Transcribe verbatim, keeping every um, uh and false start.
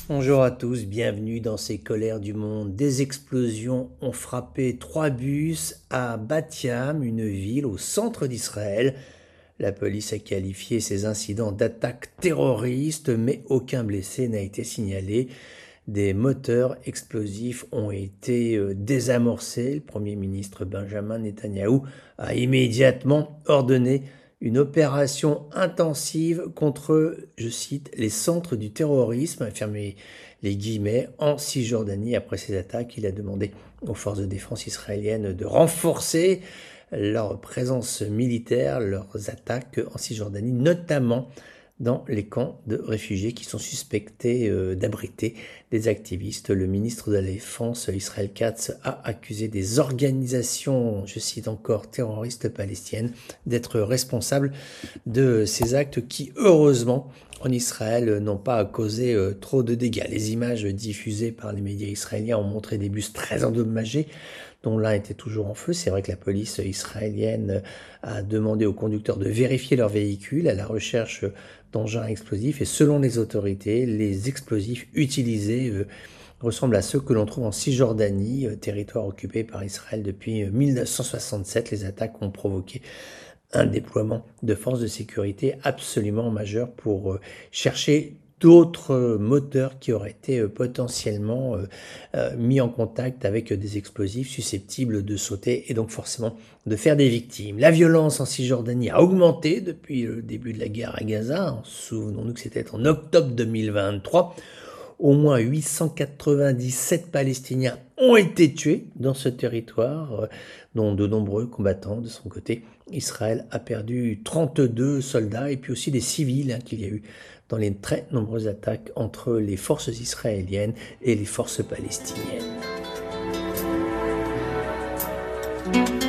Bonjour à tous, bienvenue dans ces colères du monde. Des explosions ont frappé trois bus à Bat-Yam, une ville au centre d'Israël. La police a qualifié ces incidents d'attaques terroristes, mais aucun blessé n'a été signalé. Des moteurs explosifs ont été euh, désamorcés. Le Premier ministre Benjamin Netanyahou a immédiatement ordonné une opération intensive contre, je cite, les centres du terrorisme, fermez les guillemets, en Cisjordanie. Après ces attaques, il a demandé aux forces de défense israéliennes de renforcer leur présence militaire, leurs attaques en Cisjordanie, notamment dans les camps de réfugiés qui sont suspectés euh, d'abriter des activistes. Le ministre de la Défense, Israël Katz, a accusé des organisations, je cite encore, terroristes palestiniennes, d'être responsables de ces actes qui, heureusement, en Israël, n'ont pas causé euh, trop de dégâts. Les images diffusées par les médias israéliens ont montré des bus très endommagés, dont l'un était toujours en feu. C'est vrai que la police israélienne a demandé aux conducteurs de vérifier leur véhicule à la recherche d'engins explosifs. Et selon les autorités, les explosifs utilisés euh, ressemblent à ceux que l'on trouve en Cisjordanie, euh, territoire occupé par Israël depuis euh, mille neuf cent soixante-sept. Les attaques ont provoqué un déploiement de forces de sécurité absolument majeur pour euh, chercher d'autres moteurs qui auraient été euh, potentiellement euh, euh, mis en contact avec des explosifs susceptibles de sauter et donc forcément de faire des victimes. La violence en Cisjordanie a augmenté depuis le début de la guerre à Gaza. Souvenons-nous que c'était en octobre deux mille vingt-trois. Au moins huit cent quatre-vingt-dix-sept Palestiniens ont été tués dans ce territoire, dont de nombreux combattants de son côté. Israël a perdu trente-deux soldats et puis aussi des civils hein, qu'il y a eu dans les très nombreuses attaques entre les forces israéliennes et les forces palestiniennes.